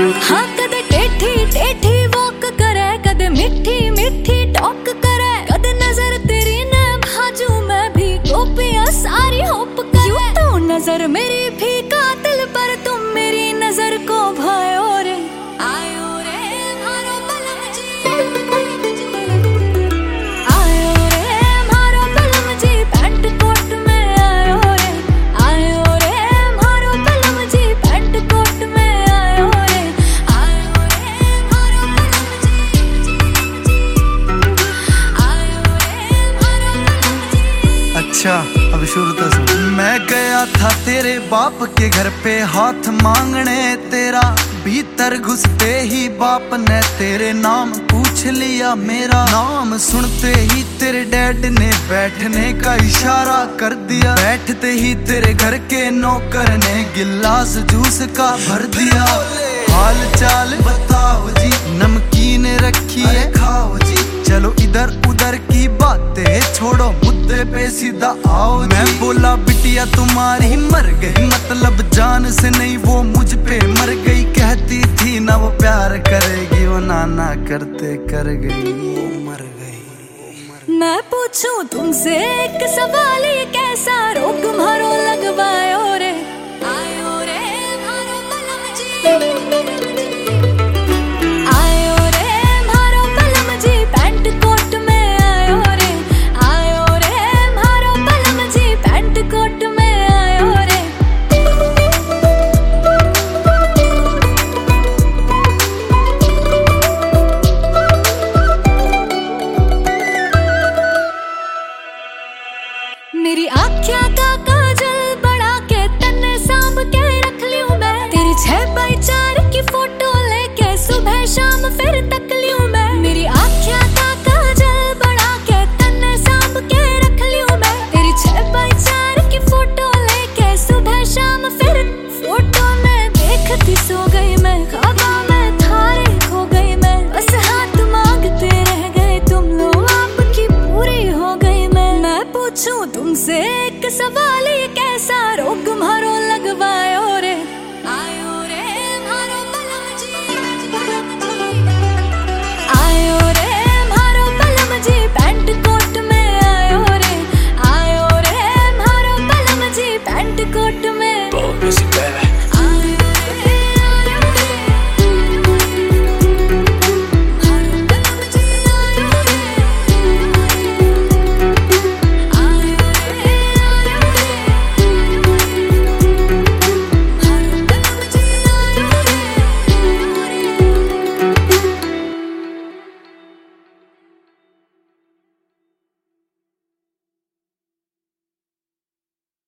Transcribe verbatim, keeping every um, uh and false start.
हाँ कदे टेठी टेठी वॉक करे, कदे मिठी मिठी टॉक करे, कदे नजर तेरी ने भाजू मैं भी गोपियां सारी होप करे। यूं तो नजर मेरी भी कातिल पर तुम मेरी नजर को भायो रे। आयो रे मारो बलम जी, आयो रे मारो बलम जी, पैंट कोट में आयो रे। आयो रे मारो बलम जी, पैंट कोट में आयो रे। आयो रे मारो बलम जी, आयो रे मारो बलम जी। अच्छा अब शुरू तो सुन। मैं गया था तेरे बाप के घर पे हाथ मांगने तेरा, भीतर घुसते ही बाप ने तेरे नाम पूछ लिया मेरा। नाम सुनते ही तेरे डैड ने बैठने का इशारा कर दिया, बैठते ही तेरे घर के नौकर ने गिलास जूस का भर दिया। हाल चाल बताओ जी, नमकीन रखी है खाओ जी, चलो इधर उधर की बातें छोड़ो मुद्दे पे सीधा आओ जी। मैं बोला बिटिया तुम्हारी मर गई, मतलब जान से नहीं वो मुझ पे मर गई। कहती थी ना वो प्यार करेगी, वो नाना करते कर गई, वो मर गई। मैं पूछूं तुमसे एक सवाल, ये कैसा रोग मारो लगवायो रे। आयो रे मारो बलम जी, आयो रे मारो बलम जी, पैंट कोट में आयो रे। आयो रे मारो बलम जी, पैंट कोट में आयो रे। मेरी आँखियाँ का काजल बढ़ा के तन्ने सांभ के रख लियूं मैं, तेरी छह बाई चार की फोटो लेके सुबह शाम फिर तक लियूं मैं। मेरी आँखियाँ का काजल बढ़ा के तन्ने सांभ के रख लियूं मैं, तेरी छह बाई चार की फोटो लेके सुबह शाम फिर। फोटो में देखती सो गई मैं, ख्वाबों में थारे खो गई मैं, बस हाथ मांगते रह गए तुम लोग, आपकी पूरी हो गई मैं। मैं पूछूं तुमसे एक सवाल,